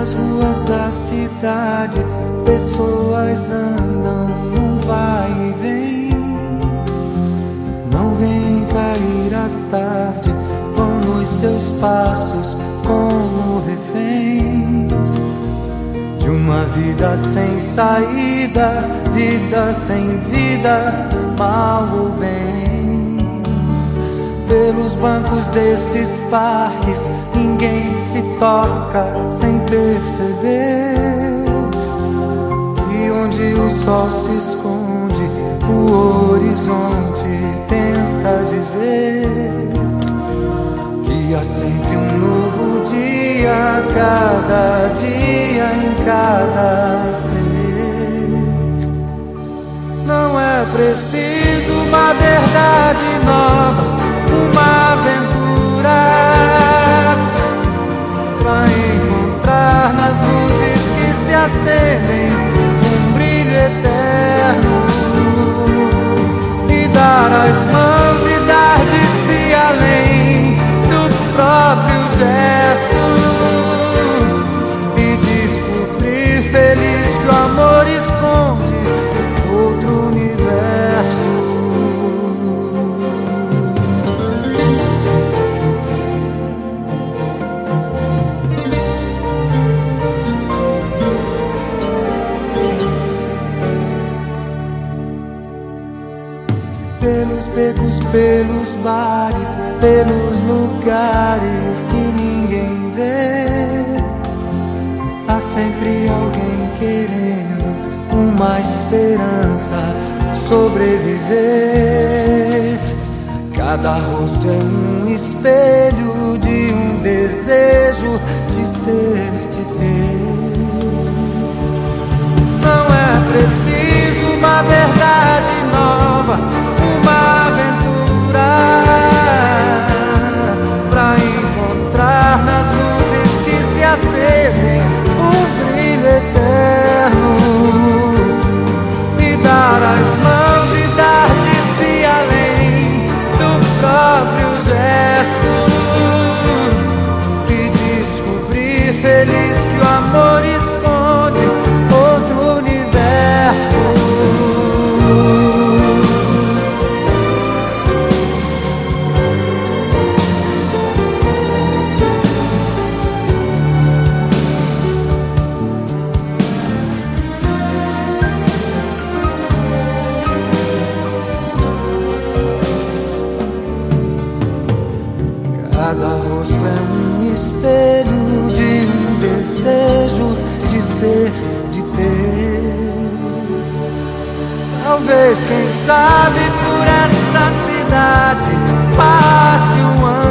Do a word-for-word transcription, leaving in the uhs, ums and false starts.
Nas ruas da cidade, pessoas andam num vai e vem. Não vem cair a tarde com os seus passos como reféns de uma vida sem saída, vida sem vida, mal ou bem. Pelos bancos desses parques ninguém se toca sem perceber. E onde o sol se esconde, o horizonte tenta dizer que há sempre um novo dia, cada dia em cada ser. Não é preciso uma verdade nova, uma aventura pra encontrar nas luzes que se acendem um brilho eterno, e dar as mãos e dar de si além do próprio gesto, e descobrir feliz que o amor esconde outro universo. Pelos becos, pelos bares, pelos lugares que ninguém vê, há sempre alguém querendo uma esperança sobreviver. Cada rosto é um espelho de um desejo de ser, de ter. Não é preciso uma verdade nova, uma aventura pra encontrar nas luzes que se acendem um brilho eterno, e dar as mãos e dar de si além do próprio gesto, e descobrir feliz que o amor esconde outro universo. Cada rosto é um espelho de um desejo de ser, de ter. Talvez, quem sabe, por essa cidade passe um ano